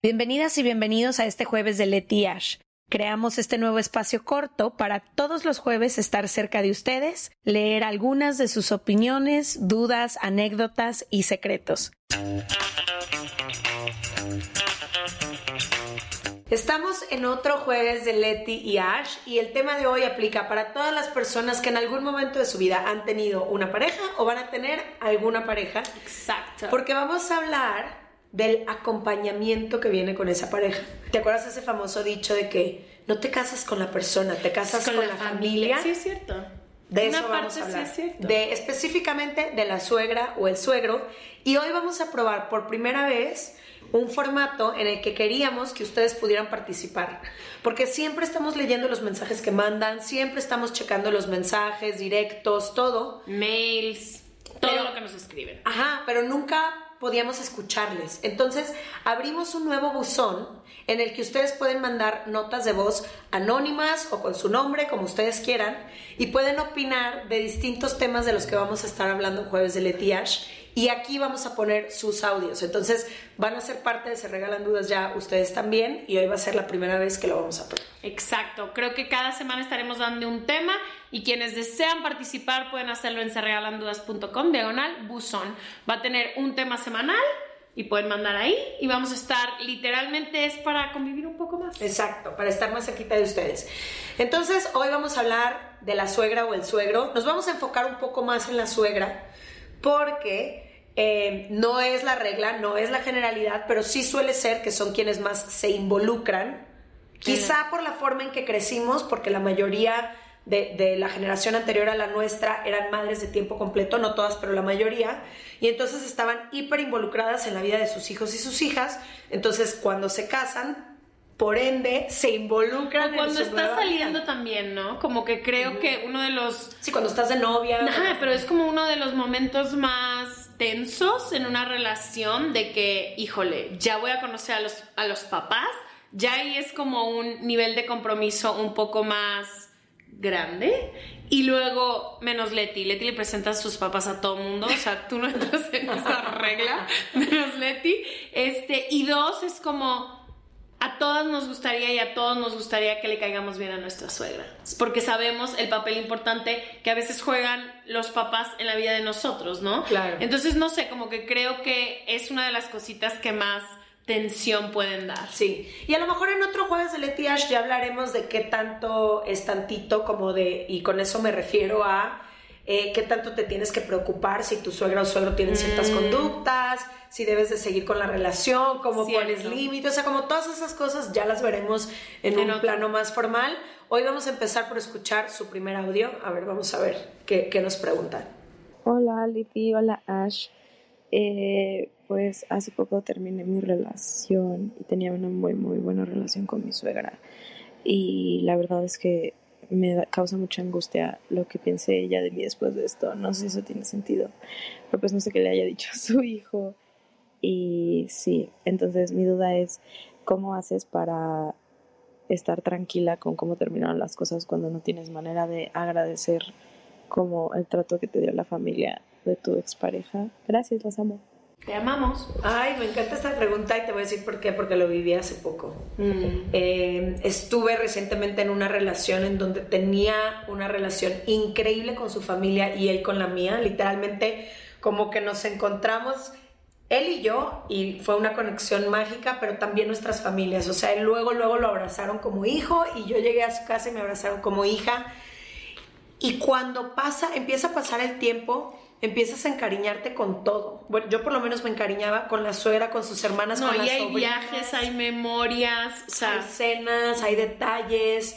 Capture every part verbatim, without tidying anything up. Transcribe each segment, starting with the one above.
Bienvenidas y bienvenidos a este jueves de Leti y Ash. Creamos este nuevo espacio corto para todos los jueves estar cerca de ustedes, leer algunas de sus opiniones, dudas, anécdotas y secretos. Estamos en otro jueves de Leti y Ash y el tema de hoy aplica para todas las personas que en algún momento de su vida han tenido una pareja o van a tener alguna pareja. Exacto. Porque vamos a hablar del acompañamiento que viene con esa pareja. ¿Te acuerdas de ese famoso dicho de que no te casas con la persona, te casas con, con la, la familia? familia? Sí, es cierto. De Una eso parte vamos a hablar. sí es cierto. De, específicamente de la suegra o el suegro. Y hoy vamos a probar por primera vez un formato en el que queríamos que ustedes pudieran participar. Porque siempre estamos leyendo los mensajes que mandan, siempre estamos checando los mensajes directos, todo. Mails, todo pero, lo que nos escriben. Ajá, pero nunca podíamos escucharles. Entonces, abrimos un nuevo buzón en el que ustedes pueden mandar notas de voz anónimas o con su nombre, como ustedes quieran, y pueden opinar de distintos temas de los que vamos a estar hablando en Jueves de Leti y Ash. Y aquí vamos a poner sus audios. Entonces, van a ser parte de Se Regalan Dudas ya ustedes también, y hoy va a ser la primera vez que lo vamos a poner. Exacto. Creo que cada semana estaremos dando un tema y quienes desean participar pueden hacerlo en seregalandudas punto com, diagonal, buzón. Va a tener un tema semanal y pueden mandar ahí y vamos a estar, literalmente es para convivir un poco más. Exacto, para estar más cerquita de ustedes. Entonces, hoy vamos a hablar de la suegra o el suegro. Nos vamos a enfocar un poco más en la suegra porque eh, no es la regla, no es la generalidad, pero sí suele ser que son quienes más se involucran, quizá por la forma en que crecimos, porque la mayoría de, de la generación anterior a la nuestra eran madres de tiempo completo, no todas, pero la mayoría, y entonces estaban hiper involucradas en la vida de sus hijos y sus hijas. Entonces, cuando se casan, por ende, se involucran o cuando en su estás saliendo vida. También, ¿no? Como que creo uh-huh. que uno de los... Sí, cuando estás de novia. Ajá, pero es como uno de los momentos más tensos en una relación de que, híjole, ya voy a conocer a los, a los papás, ya ahí es como un nivel de compromiso un poco más grande. Y luego, menos Leti, Leti le presenta a sus papás a todo mundo, o sea, tú no entras en esa regla, menos Leti. Este, y dos, es como... A todas nos gustaría y a todos nos gustaría que le caigamos bien a nuestra suegra. Porque sabemos el papel importante que a veces juegan los papás en la vida de nosotros, ¿no? Claro. Entonces, no sé, como que creo que es una de las cositas que más tensión pueden dar. Sí. Y a lo mejor en otro Jueves de Leti y Ash ya hablaremos de qué tanto es tantito, como de, y con eso me refiero a eh, qué tanto te tienes que preocupar si tu suegra o suegro tienen ciertas mm. conductas, si debes de seguir con la relación, cómo Cierto. pones límites, o sea, como todas esas cosas ya las veremos en, en un otro. plano más formal. Hoy vamos a empezar por escuchar su primer audio. A ver, vamos a ver qué, qué nos preguntan. Hola Leti, hola Ash. Eh, pues hace poco terminé mi relación y tenía una muy muy buena relación con mi suegra. Y la verdad es que me da, causa mucha angustia lo que piense ella de mí después de esto. No sé si eso tiene sentido, pero pues no sé qué le haya dicho a su hijo. Y sí, entonces mi duda es, ¿cómo haces para estar tranquila con cómo terminaron las cosas cuando no tienes manera de agradecer como el trato que te dio la familia de tu expareja? Gracias, los amo. Te amamos. Ay, me encanta esta pregunta y te voy a decir por qué, porque lo viví hace poco. Mm. Eh, estuve recientemente en una relación en donde tenía una relación increíble con su familia y él con la mía, literalmente como que nos encontramos él y yo, y fue una conexión mágica, pero también nuestras familias. O sea, él luego, luego lo abrazaron como hijo y yo llegué a su casa y me abrazaron como hija. Y cuando pasa, empieza a pasar el tiempo, empiezas a encariñarte con todo. Bueno, yo por lo menos me encariñaba con la suegra, con sus hermanas, no, con y las hay sobrinas. viajes, hay memorias, o sea, hay cenas, hay detalles.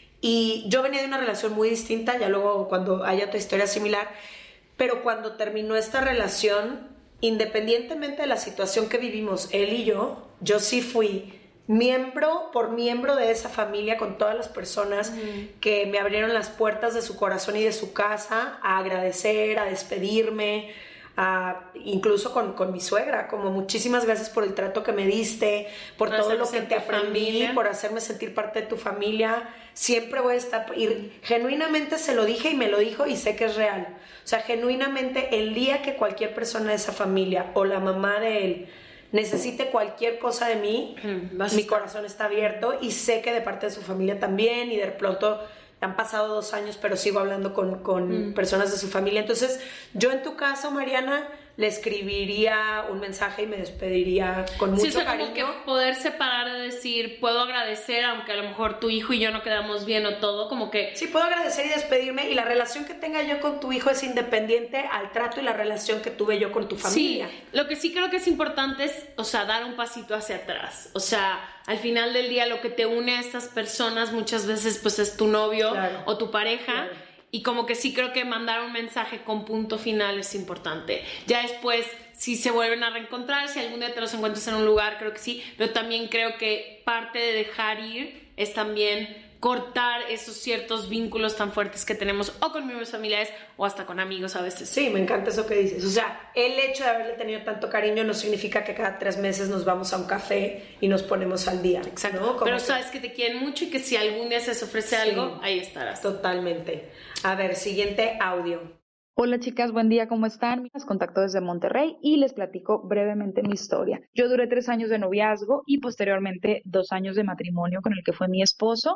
Y yo venía de una relación muy distinta, ya luego cuando haya otra historia similar, pero cuando terminó esta relación, independientemente de la situación que vivimos él y yo, yo sí fui miembro por miembro de esa familia, con todas las personas mm. que me abrieron las puertas de su corazón y de su casa, a agradecer, a despedirme, a, incluso con, con mi suegra, como muchísimas gracias por el trato que me diste, por, por todo lo que te aprendí, familia. Por hacerme sentir parte de tu familia. Siempre voy a estar, y genuinamente se lo dije y me lo dijo y sé que es real. O sea, genuinamente el día que cualquier persona de esa familia o la mamá de él necesite cualquier cosa de mí, mm, mi corazón está abierto y sé que de parte de su familia también, y de pronto han pasado dos años, pero sigo hablando con, con mm. personas de su familia. Entonces, yo en tu caso, Mariana, le escribiría un mensaje y me despediría con mucho sí, o sea, cariño. Como que poder separar de decir, puedo agradecer, aunque a lo mejor tu hijo y yo no quedamos bien o todo, como que... Sí, puedo agradecer y despedirme, y la relación que tenga yo con tu hijo es independiente al trato y la relación que tuve yo con tu familia. Sí, lo que sí creo que es importante es, o sea, dar un pasito hacia atrás. O sea, al final del día lo que te une a estas personas muchas veces pues es tu novio, claro, o tu pareja. Claro. Y como que sí creo que mandar un mensaje con punto final es importante. Ya después, si se vuelven a reencontrar, si algún día te los encuentras en un lugar, creo que sí. Pero también creo que parte de dejar ir es también cortar esos ciertos vínculos tan fuertes que tenemos o con miembros familiares o hasta con amigos a veces. Sí, me encanta eso que dices. O sea, el hecho de haberle tenido tanto cariño no significa que cada tres meses nos vamos a un café y nos ponemos al día. Exacto. ¿No? Pero que... sabes que te quieren mucho y que si algún día se les ofrece sí, algo, ahí estarás. Totalmente. A ver, siguiente audio. Hola chicas, buen día, ¿cómo están? Les contacto desde Monterrey y les platico brevemente mi historia. Yo duré tres años de noviazgo y posteriormente dos años de matrimonio con el que fue mi esposo.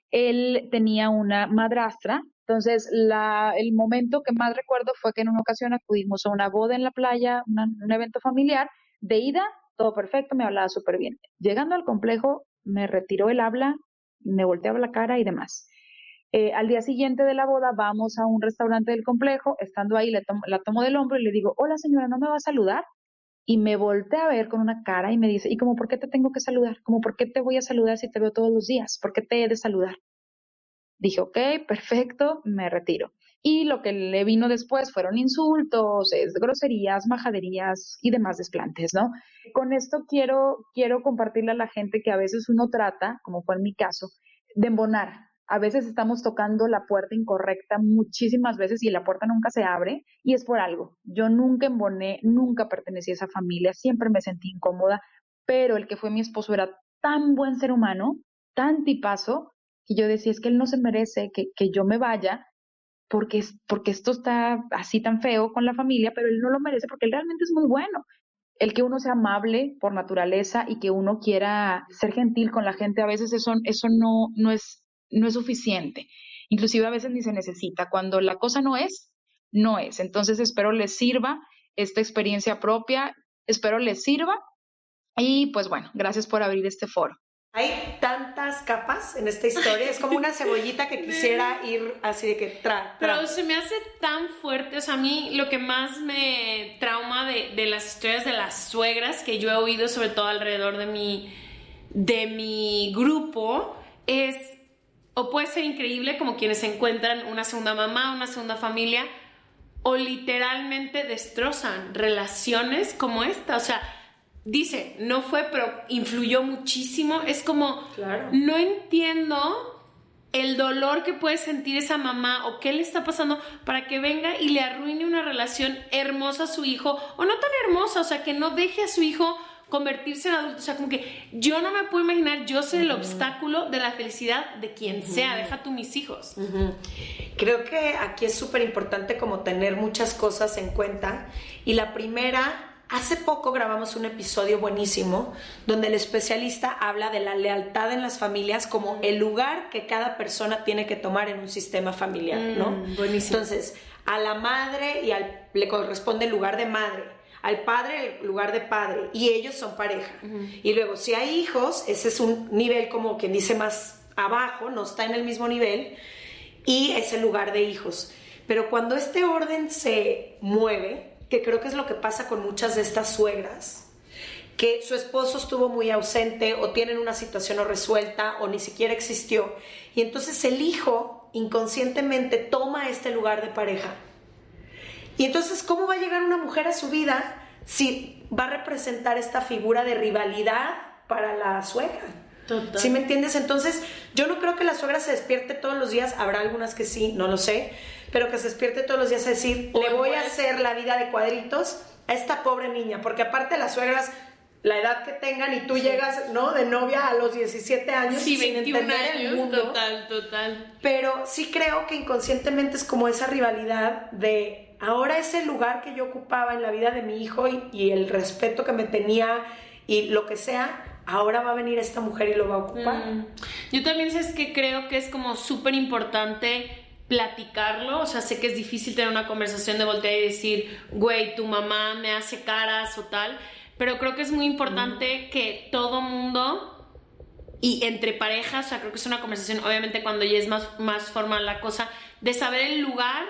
Él tenía una madrastra, entonces la, el momento que más recuerdo fue que en una ocasión acudimos a una boda en la playa, una, un evento familiar. De ida, todo perfecto, me hablaba súper bien. Llegando al complejo, me retiró el habla, me volteaba la cara y demás. Eh, al día siguiente de la boda vamos a un restaurante del complejo, estando ahí le tomo, la tomo del hombro y le digo, hola señora, ¿no me va a saludar? Y me voltea a ver con una cara y me dice, ¿y como por qué te tengo que saludar? ¿Cómo por qué te voy a saludar si te veo todos los días? ¿Por qué te he de saludar? Dije, ok, perfecto, me retiro. Y lo que le vino después fueron insultos, es, groserías, majaderías y demás desplantes, ¿no? Con esto quiero, quiero compartirle a la gente que a veces uno trata, como fue en mi caso, de embonar. A veces estamos tocando la puerta incorrecta muchísimas veces y la puerta nunca se abre y es por algo. Yo nunca emboné, nunca pertenecí a esa familia, siempre me sentí incómoda, pero el que fue mi esposo era tan buen ser humano, tan tipazo, que yo decía, es que él no se merece que, que yo me vaya porque, porque esto está así tan feo con la familia, pero él no lo merece porque él realmente es muy bueno. El que uno sea amable por naturaleza y que uno quiera ser gentil con la gente, a veces eso, eso no, no es no es suficiente, inclusive a veces ni se necesita, cuando la cosa no es, no es, entonces espero les sirva esta experiencia propia, espero les sirva y pues bueno, gracias por abrir este foro. Hay tantas capas en esta historia, es como una cebollita que quisiera ir así de que tra, tra. Pero se me hace tan fuerte, o sea, a mí lo que más me trauma de, de las historias de las suegras que yo he oído, sobre todo alrededor de mi, de mi grupo, es... O puede ser increíble como quienes encuentran una segunda mamá, una segunda familia, o literalmente destrozan relaciones como esta. O sea, dice, no fue, pero influyó muchísimo. Es como, claro, no entiendo el dolor que puede sentir esa mamá o qué le está pasando para que venga y le arruine una relación hermosa a su hijo, o no tan hermosa, o sea, que no deje a su hijo convertirse en adulto. O sea, como que yo no me puedo imaginar yo ser el uh-huh. obstáculo de la felicidad de quien uh-huh. sea, deja tú mis hijos. Uh-huh. Creo que aquí es súper importante como tener muchas cosas en cuenta, y la primera, hace poco grabamos un episodio buenísimo donde el especialista habla de la lealtad en las familias como el lugar que cada persona tiene que tomar en un sistema familiar, mm, ¿no? Buenísimo. Entonces, a la madre y al, le corresponde el lugar de madre, al padre el lugar de padre, y ellos son pareja. Uh-huh. Y luego, si hay hijos, ese es un nivel como quien dice más abajo, no está en el mismo nivel, y es el lugar de hijos. Pero cuando este orden se mueve, que creo que es lo que pasa con muchas de estas suegras, que su esposo estuvo muy ausente o tienen una situación no resuelta o ni siquiera existió, y entonces el hijo inconscientemente toma este lugar de pareja. Y entonces, ¿cómo va a llegar una mujer a su vida si va a representar esta figura de rivalidad para la suegra? Total. ¿Sí me entiendes? Entonces, yo no creo que la suegra se despierte todos los días, habrá algunas que sí, no lo sé, pero que se despierte todos los días a decir, le voy a hacer la vida de cuadritos a esta pobre niña, porque aparte las suegras, la edad que tengan, y tú sí. llegas, ¿no?, de novia a los diecisiete años, sí, sin entender años, el mundo. Total, total. Pero sí creo que inconscientemente es como esa rivalidad de ahora ese lugar que yo ocupaba en la vida de mi hijo y, y el respeto que me tenía y lo que sea, ahora va a venir esta mujer y lo va a ocupar. Mm. Yo también sé que creo que es como súper importante platicarlo, o sea, sé que es difícil tener una conversación de voltear y decir, güey, tu mamá me hace caras o tal, pero creo que es muy importante mm. que todo mundo, y entre parejas, o sea, creo que es una conversación, obviamente cuando ya es más, más formal la cosa, de saber el lugar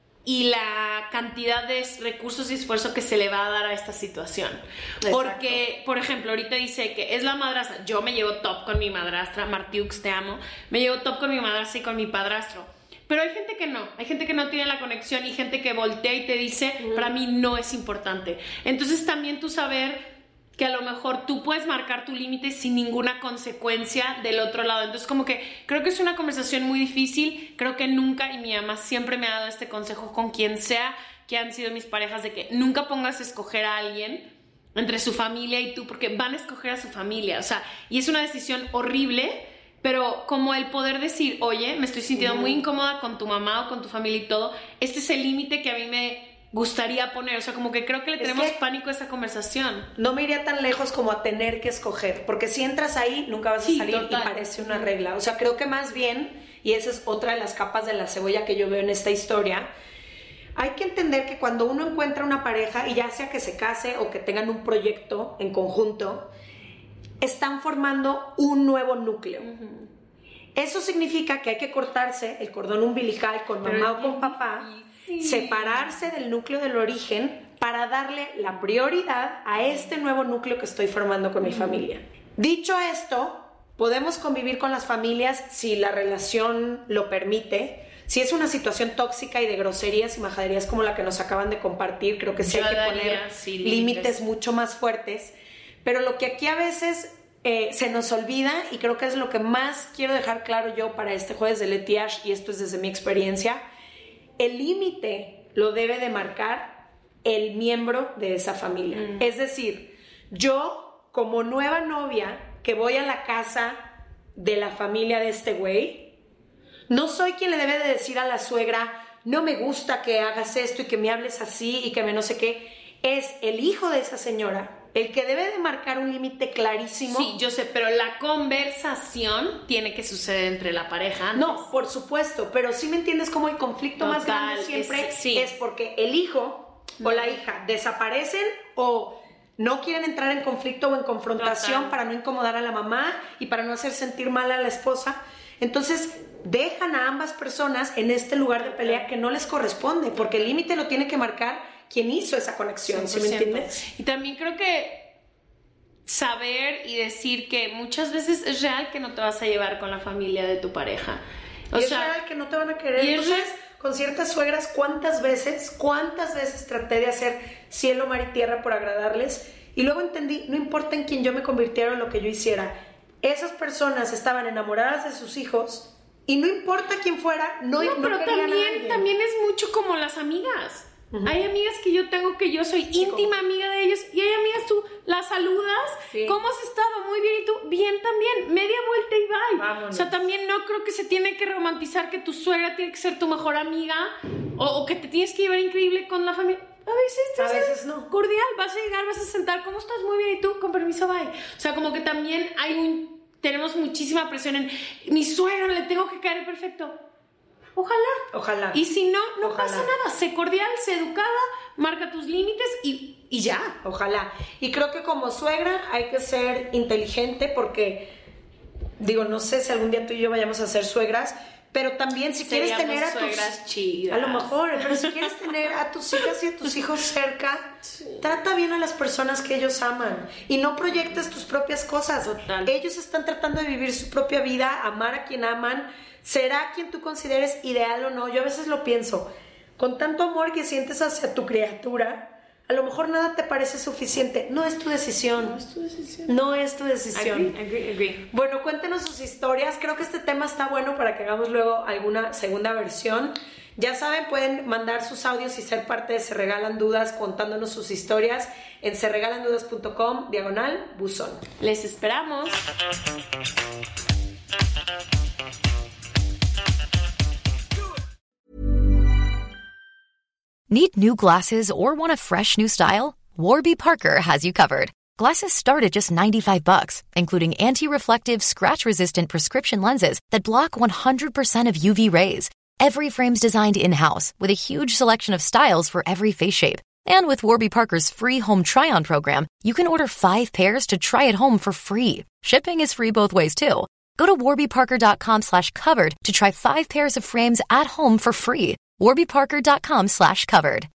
y la cantidad de recursos y esfuerzo que se le va a dar a esta situación. Exacto. Porque, por ejemplo, ahorita dice que es la madrastra, yo me llevo top con mi madrastra, Martiux, te amo, me llevo top con mi madrastra y con mi padrastro. Pero hay gente que no, hay gente que no tiene la conexión y gente que voltea y te dice, mm. para mí no es importante. Entonces también tú saber que a lo mejor tú puedes marcar tu límite sin ninguna consecuencia del otro lado. Entonces como que creo que es una conversación muy difícil, creo que nunca, y mi mamá siempre me ha dado este consejo con quien sea que han sido mis parejas, de que nunca pongas a escoger a alguien entre su familia y tú, porque van a escoger a su familia, o sea, y es una decisión horrible. Pero como el poder decir, oye, me estoy sintiendo muy incómoda con tu mamá o con tu familia y todo, este es el límite que a mí me gustaría poner. O sea, como que creo que le tenemos pánico a esa conversación. No me iría tan lejos como a tener que escoger, porque si entras ahí, nunca vas a sí, salir total. Y parece una regla. O sea, creo que más bien, y esa es otra de las capas de la cebolla que yo veo en esta historia, hay que entender que cuando uno encuentra una pareja, y ya sea que se case o que tengan un proyecto en conjunto, están formando un nuevo núcleo. Uh-huh. Eso significa que hay que cortarse el cordón umbilical con mamá Pero o con papá, sí. separarse del núcleo del origen para darle la prioridad a este nuevo núcleo que estoy formando con uh-huh. mi familia. Dicho esto, podemos convivir con las familias si la relación lo permite. Si es una situación tóxica y de groserías y majaderías como la que nos acaban de compartir, creo que sí hay que poner sí, límites mucho más fuertes. Pero lo que aquí a veces eh, se nos olvida, y creo que es lo que más quiero dejar claro yo para este jueves de Leti Ash, y esto es desde mi experiencia, el límite lo debe de marcar el miembro de esa familia. Mm. Es decir, yo como nueva novia que voy a la casa de la familia de este güey, no soy quien le debe de decir a la suegra, no me gusta que hagas esto y que me hables así y que me no sé qué. Es el hijo de esa señora el que debe de marcar un límite clarísimo. Sí, yo sé, pero la conversación tiene que suceder entre la pareja antes. No, por supuesto, pero sí me entiendes como el conflicto Total, más grande siempre es, sí. es porque el hijo no. o la hija desaparecen o no quieren entrar en conflicto o en confrontación Total. Para no incomodar a la mamá y para no hacer sentir mal a la esposa. Entonces dejan a ambas personas en este lugar de pelea que no les corresponde, porque el límite lo tiene que marcar quien hizo esa conexión, ¿sí me entiendes? Y también creo que saber y decir que muchas veces es real que no te vas a llevar con la familia de tu pareja. O y sea, es real que no te van a querer. Y entonces, es... con ciertas suegras, ¿cuántas veces, cuántas veces traté de hacer cielo, mar y tierra por agradarles? Y luego entendí, no importa en quién yo me convirtiera o lo que yo hiciera, esas personas estaban enamoradas de sus hijos y no importa quién fuera, no, no, no pero también, también es mucho como las amigas. Uh-huh. Hay amigas que yo tengo que yo soy sí, íntima como... amiga de ellos, y hay amigas tú las saludas, sí. ¿cómo has estado? Muy bien, y tú, bien también, media vuelta y bye. Vámonos. O sea, también no creo que se tiene que romantizar que tu suegra tiene que ser tu mejor amiga o, o que te tienes que llevar increíble con la familia. A veces, a veces no. Cordial, vas a llegar, vas a sentar, ¿cómo estás? Muy bien, y tú, con permiso, bye. O sea, como que también hay un, tenemos muchísima presión en, mi suegra le tengo que caer perfecto. Ojalá. Ojalá. Y si no, no Ojalá. pasa nada. Sé cordial, sé educada, marca tus límites y, y ya. Ojalá. Y creo que como suegra hay que ser inteligente porque, digo, no sé si algún día tú y yo vayamos a ser suegras, pero también si Seríamos quieres tener a suegras tus... chidas. A lo mejor, pero si quieres tener a tus hijas y a tus hijos cerca, sí. trata bien a las personas que ellos aman y no proyectes tus propias cosas. Total. Ellos están tratando de vivir su propia vida, amar a quien aman. ¿Será quien tú consideres ideal o no? Yo a veces lo pienso. Con tanto amor que sientes hacia tu criatura, a lo mejor nada te parece suficiente. No es tu decisión. No es tu decisión. No es tu decisión. Agree, agree, agree. Bueno, cuéntenos sus historias. Creo que este tema está bueno para que hagamos luego alguna segunda versión. Ya saben, pueden mandar sus audios y ser parte de Se Regalan Dudas contándonos sus historias en serregalandudas punto com diagonal buzón. Les esperamos. Need new glasses or want a fresh new style? Warby Parker has you covered. Glasses start at just ninety-five bucks, including anti-reflective, scratch-resistant prescription lenses that block one hundred percent of U V rays. Every frame's designed in-house with a huge selection of styles for every face shape. And with Warby Parker's free home try-on program, you can order five pairs to try at home for free. Shipping is free both ways, too. Go to warbyparker.com slash covered to try five pairs of frames at home for free. warbyparker.com slash covered.